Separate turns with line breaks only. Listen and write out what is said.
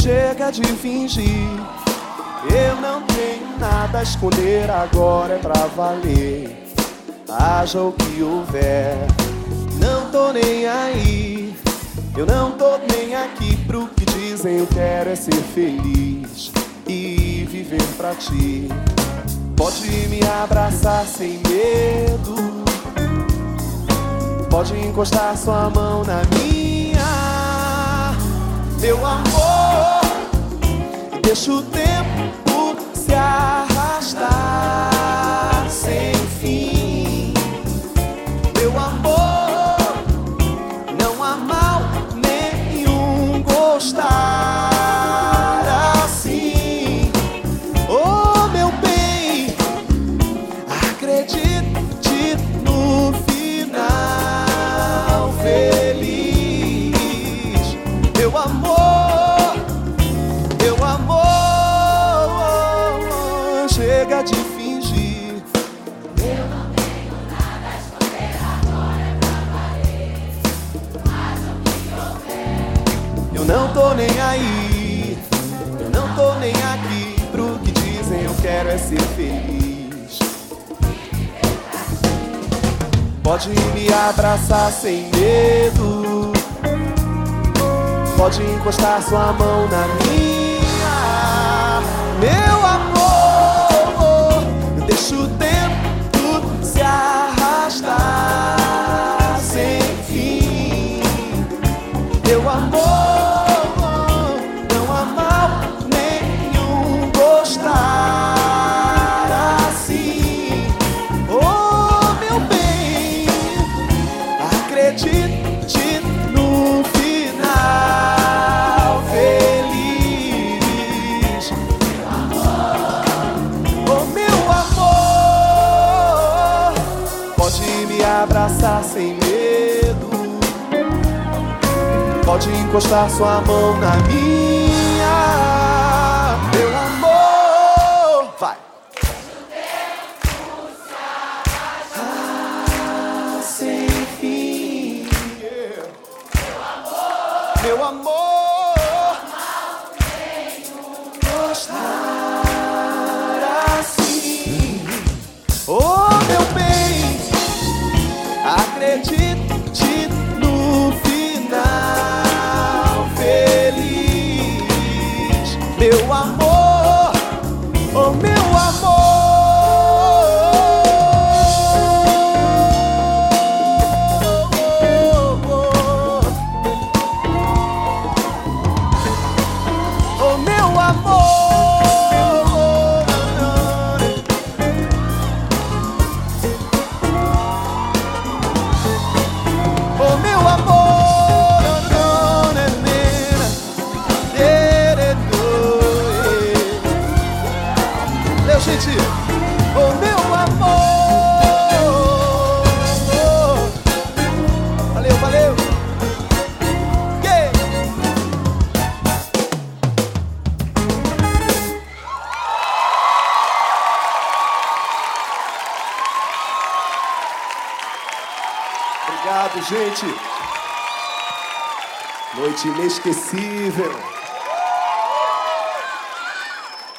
Chega de fingir, eu não tenho nada a esconder, agora é pra valer. Haja o que houver, não tô nem aí. Eu não tô nem aqui pro que dizem, eu quero é ser feliz e viver pra ti. Pode me abraçar sem medo, pode encostar sua mão na minha, meu amor. Deixa o tempo se arrastar sem fim, meu amor. Não há mal nenhum gostar assim. Oh, meu bem, acredite no final feliz, meu amor. Meu amor, chega de fingir.
Eu não tenho nada a esconder, agora é pra valer. Haja o que houver.
Eu não tô nem aí, eu não tô nem aqui pro que dizem, eu quero é ser feliz. Pode me abraçar sem medo, pode encostar sua mão na minha, meu amor. Deixa o tempo se arrastar sem fim, meu amor. Não há mal nenhum gostar assim. Oh, meu bem, acredite no final feliz, meu amor. Oh, meu amor, pode me abraçar sem medo, pode encostar sua mão na minha, meu amor. Vai. Ah, sem fim, yeah. Meu amor, gostar assim. Oh, meu bem, acredite no final feliz, meu amor. Oh, meu amor. Oh, meu amor. Oh, meu amor. Leu, gente. Oh, meu amor. Valeu, valeu. Yeah. Obrigado, gente. Noite inesquecível.